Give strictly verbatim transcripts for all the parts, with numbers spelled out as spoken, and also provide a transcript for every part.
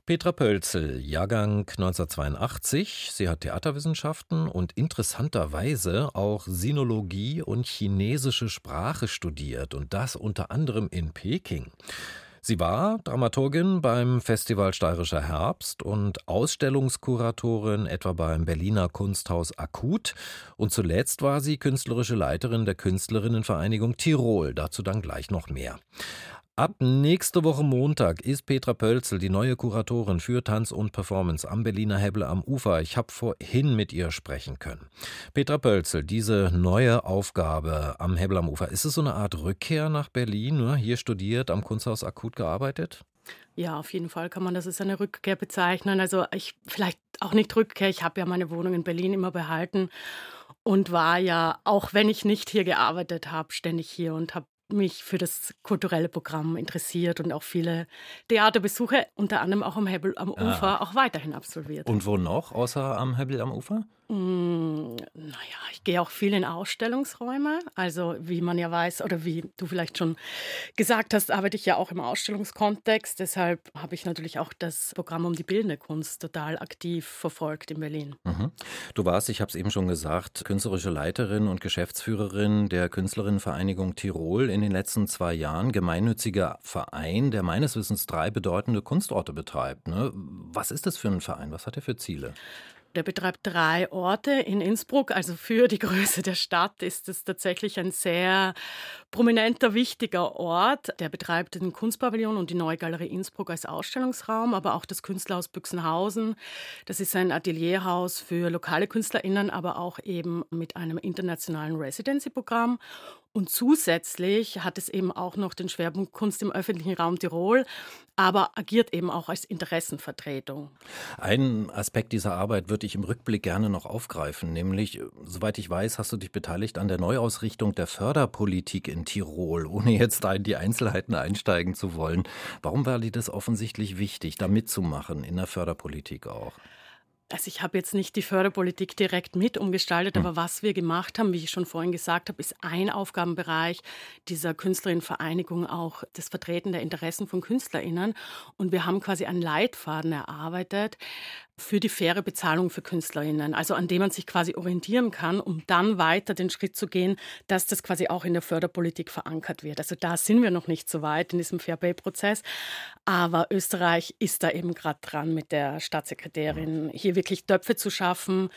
Petra Pölzl, Jahrgang neunzehnhundertzweiundachtzig. Sie hat Theaterwissenschaften und interessanterweise auch Sinologie und chinesische Sprache studiert und das unter anderem in Peking. Sie war Dramaturgin beim Festival Steirischer Herbst und Ausstellungskuratorin etwa beim Berliner Kunsthaus Akut. Und zuletzt war sie künstlerische Leiterin der Künstlerinnenvereinigung Tirol. Dazu dann gleich noch mehr. Ab nächste Woche Montag ist Petra Pölzl die neue Kuratorin für Tanz und Performance am Berliner Hebbel am Ufer. Ich habe vorhin mit ihr sprechen können. Petra Pölzl, diese neue Aufgabe am Hebbel am Ufer, ist es so eine Art Rückkehr nach Berlin? Ne? Hier studiert, am Kunsthaus Akut gearbeitet? Ja, auf jeden Fall kann man das als eine Rückkehr bezeichnen. Also ich vielleicht auch nicht Rückkehr. Ich habe ja meine Wohnung in Berlin immer behalten und war ja, auch wenn ich nicht hier gearbeitet habe, ständig hier und habe mich für das kulturelle Programm interessiert und auch viele Theaterbesuche, unter anderem auch am Hebbel am Ah. Ufer, auch weiterhin absolviert. Und wo noch, außer am Hebbel am Ufer? Hm, na ja, ich gehe auch viel in Ausstellungsräume. Also, wie man ja weiß oder wie du vielleicht schon gesagt hast, arbeite ich ja auch im Ausstellungskontext. Deshalb habe ich natürlich auch das Programm um die bildende Kunst total aktiv verfolgt in Berlin. Mhm. Du warst, ich habe es eben schon gesagt, künstlerische Leiterin und Geschäftsführerin der Künstlerinnenvereinigung Tirol in den letzten zwei Jahren. Gemeinnütziger Verein, der meines Wissens drei bedeutende Kunstorte betreibt. Ne? Was ist das für ein Verein? Was hat er für Ziele? Der betreibt drei Orte in Innsbruck. Also für die Größe der Stadt ist es tatsächlich ein sehr prominenter, wichtiger Ort. Der betreibt den Kunstpavillon und die Neue Galerie Innsbruck als Ausstellungsraum, aber auch das Künstlerhaus Büchsenhausen. Das ist ein Atelierhaus für lokale KünstlerInnen, aber auch eben mit einem internationalen Residency-Programm. Und zusätzlich hat es eben auch noch den Schwerpunkt Kunst im öffentlichen Raum Tirol, aber agiert eben auch als Interessenvertretung. Ein Aspekt dieser Arbeit würde ich im Rückblick gerne noch aufgreifen, nämlich, äh, soweit ich weiß, hast du dich beteiligt an der Neuausrichtung der Förderpolitik in Tirol, ohne jetzt da in die Einzelheiten einsteigen zu wollen. Warum war dir das offensichtlich wichtig, da mitzumachen, in der Förderpolitik auch? Also ich habe jetzt nicht die Förderpolitik direkt mit umgestaltet, Hm. aber was wir gemacht haben, wie ich schon vorhin gesagt habe, ist ein Aufgabenbereich dieser Künstlerinnenvereinigung auch das Vertreten der Interessen von KünstlerInnen. Und wir haben quasi einen Leitfaden erarbeitet für die faire Bezahlung für KünstlerInnen, also an dem man sich quasi orientieren kann, um dann weiter den Schritt zu gehen, dass das quasi auch in der Förderpolitik verankert wird. Also da sind wir noch nicht so weit in diesem Fair-Pay-Prozess, aber Österreich ist da eben gerade dran, mit der Staatssekretärin hier wirklich Töpfe zu schaffen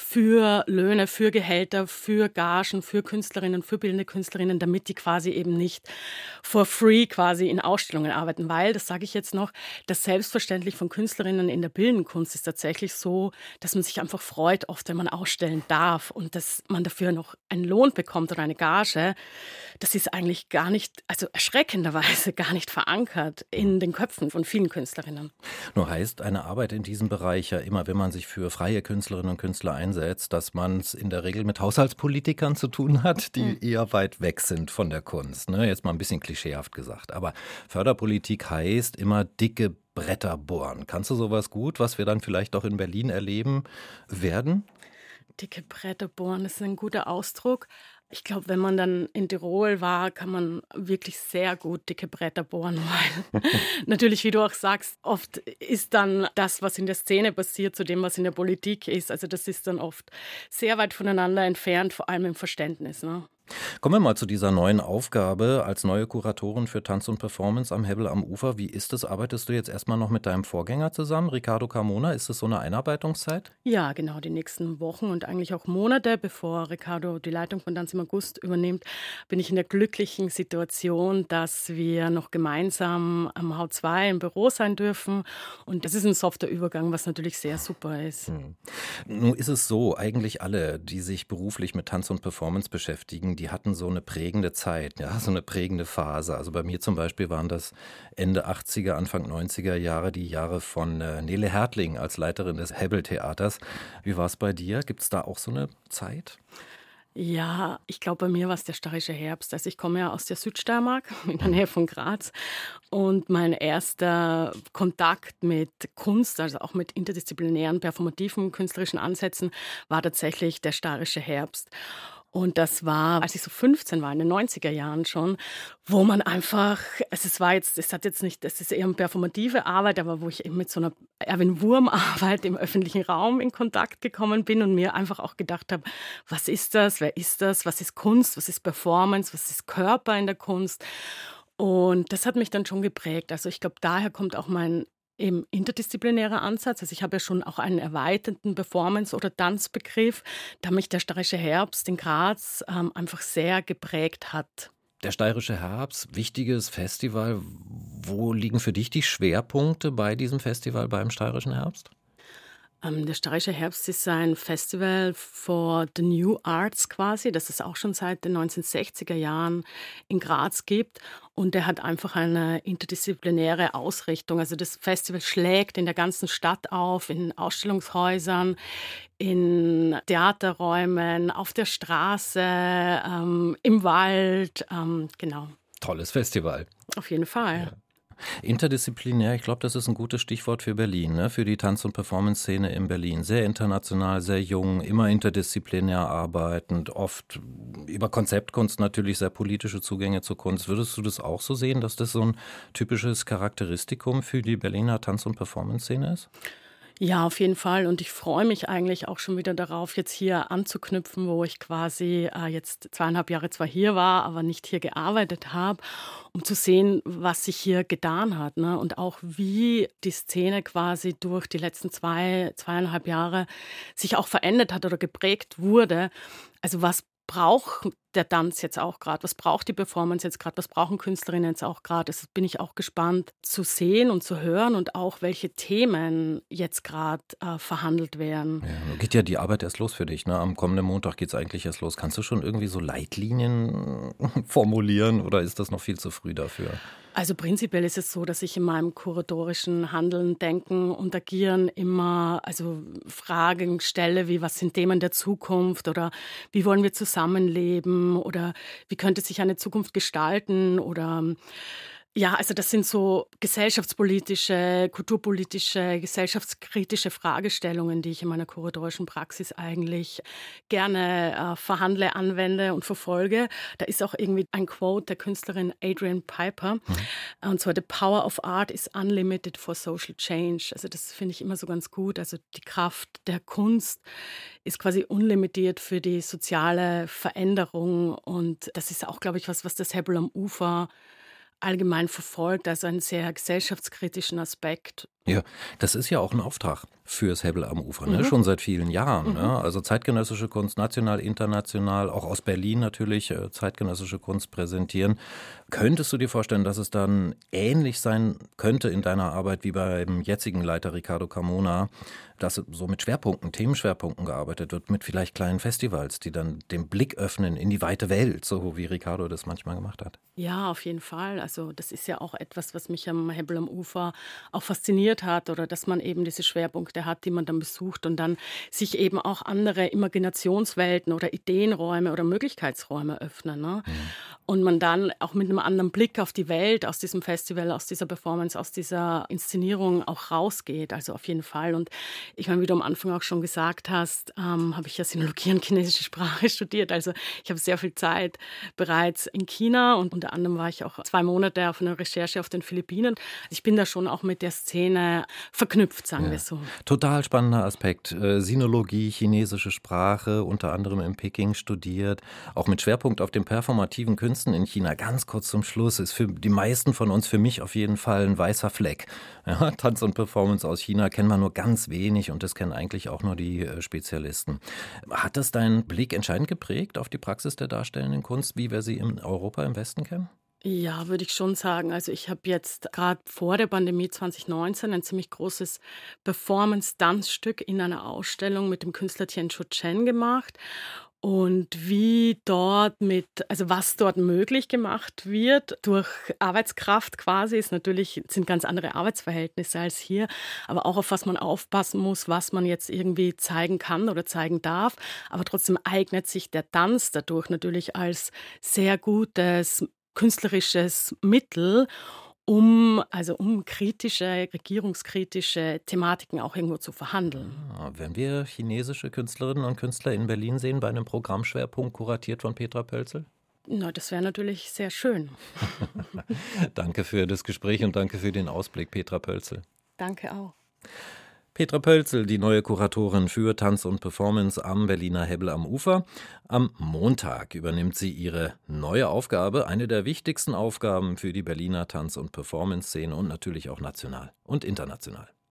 für Löhne, für Gehälter, für Gagen, für Künstlerinnen, für bildende Künstlerinnen, damit die quasi eben nicht for free quasi in Ausstellungen arbeiten. Weil, das sage ich jetzt noch, das Selbstverständlich von Künstlerinnen in der bildenden Kunst ist tatsächlich so, dass man sich einfach freut, oft wenn man ausstellen darf und dass man dafür noch einen Lohn bekommt oder eine Gage. Das ist eigentlich gar nicht, also erschreckenderweise gar nicht verankert in den Köpfen von vielen Künstlerinnen. Nur heißt eine Arbeit in diesem Bereich ja immer, wenn man sich für freie Künstlerinnen und Künstler einsetzt, dass man es in der Regel mit Haushaltspolitikern zu tun hat, die Mhm. eher weit weg sind von der Kunst. Ne? Jetzt mal ein bisschen klischeehaft gesagt. Aber Förderpolitik heißt immer dicke Bretter bohren. Kannst du sowas gut, was wir dann vielleicht auch in Berlin erleben werden? Dicke Bretter bohren, das ist ein guter Ausdruck. Ich glaube, wenn man dann in Tirol war, kann man wirklich sehr gut dicke Bretter bohren, weil natürlich, wie du auch sagst, oft ist dann das, was in der Szene passiert, zu dem, was in der Politik ist. Also das ist dann oft sehr weit voneinander entfernt, vor allem im Verständnis. Ne? Kommen wir mal zu dieser neuen Aufgabe als neue Kuratorin für Tanz und Performance am Hebbel am Ufer. Wie ist es? Arbeitest du jetzt erstmal noch mit deinem Vorgänger zusammen, Ricardo Carmona? Ist es so eine Einarbeitungszeit? Ja, genau, die nächsten Wochen und eigentlich auch Monate, bevor Ricardo die Leitung von Tanz im August übernimmt, bin ich in der glücklichen Situation, dass wir noch gemeinsam am H zwei im Büro sein dürfen. Und das ist ein softer Übergang, was natürlich sehr super ist. Hm. Nun ist es so, eigentlich alle, die sich beruflich mit Tanz und Performance beschäftigen, die hatten so eine prägende Zeit, ja, so eine prägende Phase. Also bei mir zum Beispiel waren das Ende achtziger, Anfang neunziger Jahre, die Jahre von äh, Nele Hertling als Leiterin des Hebbel-Theaters. Wie war es bei dir? Gibt es da auch so eine Zeit? Ja, ich glaube, bei mir war es der steirische Herbst. Also ich komme ja aus der Südsteiermark, in der Nähe von Graz. Und mein erster Kontakt mit Kunst, also auch mit interdisziplinären, performativen, künstlerischen Ansätzen, war tatsächlich der steirische Herbst. Und das war, als ich so fünfzehn war, in den neunziger Jahren schon, wo man einfach, also es war jetzt, es hat jetzt nicht, es ist eher eine performative Arbeit, aber wo ich eben mit so einer Erwin Wurm-Arbeit im öffentlichen Raum in Kontakt gekommen bin und mir einfach auch gedacht habe, was ist das, wer ist das, was ist Kunst, was ist Performance, was ist Körper in der Kunst? Und das hat mich dann schon geprägt. Also ich glaube, daher kommt auch mein eben interdisziplinärer Ansatz. Also ich habe ja schon auch einen erweiterten Performance- oder Tanzbegriff, da mich der Steirische Herbst in Graz ähm, einfach sehr geprägt hat. Der Steirische Herbst, wichtiges Festival. Wo liegen für dich die Schwerpunkte bei diesem Festival beim Steirischen Herbst? Ähm, der Steirische Herbst ist ein Festival for the New Arts quasi, das es auch schon seit den neunzehnhundertsechziger Jahren in Graz gibt. Und der hat einfach eine interdisziplinäre Ausrichtung. Also das Festival schlägt in der ganzen Stadt auf, in Ausstellungshäusern, in Theaterräumen, auf der Straße, ähm, im Wald. Ähm, genau, Tolles Festival. auf jeden Fall. Ja. Interdisziplinär, ich glaube, das ist ein gutes Stichwort für Berlin, ne? Für die Tanz- und Performance-Szene in Berlin. Sehr international, sehr jung, immer interdisziplinär arbeitend, oft über Konzeptkunst natürlich, sehr politische Zugänge zur Kunst. Würdest du das auch so sehen, dass das so ein typisches Charakteristikum für die Berliner Tanz- und Performance-Szene ist? Ja, auf jeden Fall. Und ich freue mich eigentlich auch schon wieder darauf, jetzt hier anzuknüpfen, wo ich quasi äh, jetzt zweieinhalb Jahre zwar hier war, aber nicht hier gearbeitet habe, um zu sehen, was sich hier getan hat, ne? Und auch wie die Szene quasi durch die letzten zwei, zweieinhalb Jahre sich auch verändert hat oder geprägt wurde. Also was braucht der Tanz jetzt auch gerade? Was braucht die Performance jetzt gerade? Was brauchen Künstlerinnen jetzt auch gerade? Das bin ich auch gespannt zu sehen und zu hören und auch, welche Themen jetzt gerade äh, verhandelt werden. Ja, nun geht ja die Arbeit erst los für dich, ne? Am kommenden Montag geht es eigentlich erst los. Kannst du schon irgendwie so Leitlinien formulieren oder ist das noch viel zu früh dafür? Also prinzipiell ist es so, dass ich in meinem kuratorischen Handeln, Denken und Agieren immer also Fragen stelle, wie was sind Themen der Zukunft oder wie wollen wir zusammenleben oder wie könnte sich eine Zukunft gestalten oder ja, also das sind so gesellschaftspolitische, kulturpolitische, gesellschaftskritische Fragestellungen, die ich in meiner kuratorischen Praxis eigentlich gerne äh, verhandle, anwende und verfolge. Da ist auch irgendwie ein Quote der Künstlerin Adrienne Piper, mhm. und zwar: "The power of art is unlimited for social change." Also das finde ich immer so ganz gut. Also die Kraft der Kunst ist quasi unlimitiert für die soziale Veränderung und das ist auch, glaube ich, was, was das Hebbel am Ufer allgemein verfolgt, also einen sehr gesellschaftskritischen Aspekt. Ja, das ist ja auch ein Auftrag fürs Hebbel am Ufer, ne? Mhm. Schon seit vielen Jahren. Mhm. Ne? Also zeitgenössische Kunst, national, international, auch aus Berlin natürlich äh, zeitgenössische Kunst präsentieren. Könntest du dir vorstellen, dass es dann ähnlich sein könnte in deiner Arbeit wie beim jetzigen Leiter Ricardo Carmona, dass so mit Schwerpunkten, Themenschwerpunkten gearbeitet wird, mit vielleicht kleinen Festivals, die dann den Blick öffnen in die weite Welt, so wie Ricardo das manchmal gemacht hat? Ja, auf jeden Fall. Also das ist ja auch etwas, was mich am Hebbel am Ufer auch fasziniert hat oder dass man eben diese Schwerpunkte hat, die man dann besucht und dann sich eben auch andere Imaginationswelten oder Ideenräume oder Möglichkeitsräume öffnen. Ne? Mhm. Und man dann auch mit einem anderen Blick auf die Welt aus diesem Festival, aus dieser Performance, aus dieser Inszenierung auch rausgeht. Also auf jeden Fall. Und ich meine, wie du am Anfang auch schon gesagt hast, ähm, habe ich ja Sinologie und chinesische Sprache studiert. Also ich habe sehr viel Zeit bereits in China und unter anderem war ich auch zwei Monate auf einer Recherche auf den Philippinen. Ich bin da schon auch mit der Szene verknüpft, sagen ja. wir so. Total spannender Aspekt. Äh, Sinologie, chinesische Sprache, unter anderem in Peking studiert, auch mit Schwerpunkt auf den performativen Künsten in China. Ganz kurz zum Schluss, ist für die meisten von uns, für mich auf jeden Fall ein weißer Fleck. Ja, Tanz und Performance aus China kennen wir nur ganz wenig und das kennen eigentlich auch nur die äh, Spezialisten. Hat das deinen Blick entscheidend geprägt auf die Praxis der darstellenden Kunst, wie wir sie in Europa im Westen kennen? Ja, würde ich schon sagen. Also ich habe jetzt gerade vor der Pandemie zwanzig neunzehn ein ziemlich großes Performance-Tanzstück in einer Ausstellung mit dem Künstler Tianqiu Chen gemacht. Und wie dort mit, also was dort möglich gemacht wird durch Arbeitskraft quasi, ist natürlich, sind ganz andere Arbeitsverhältnisse als hier, aber auch auf was man aufpassen muss, was man jetzt irgendwie zeigen kann oder zeigen darf. Aber trotzdem eignet sich der Tanz dadurch natürlich als sehr gutes künstlerisches Mittel, um also um kritische, regierungskritische Thematiken auch irgendwo zu verhandeln. Ah, wenn wir chinesische Künstlerinnen und Künstler in Berlin sehen bei einem Programmschwerpunkt kuratiert von Petra Pölzl? Na, das wäre natürlich sehr schön. Danke für das Gespräch und danke für den Ausblick, Petra Pölzl. Danke auch. Petra Pölzl, die neue Kuratorin für Tanz und Performance am Berliner Hebbel am Ufer. Am Montag übernimmt sie ihre neue Aufgabe, eine der wichtigsten Aufgaben für die Berliner Tanz- und Performance-Szene und natürlich auch national und international.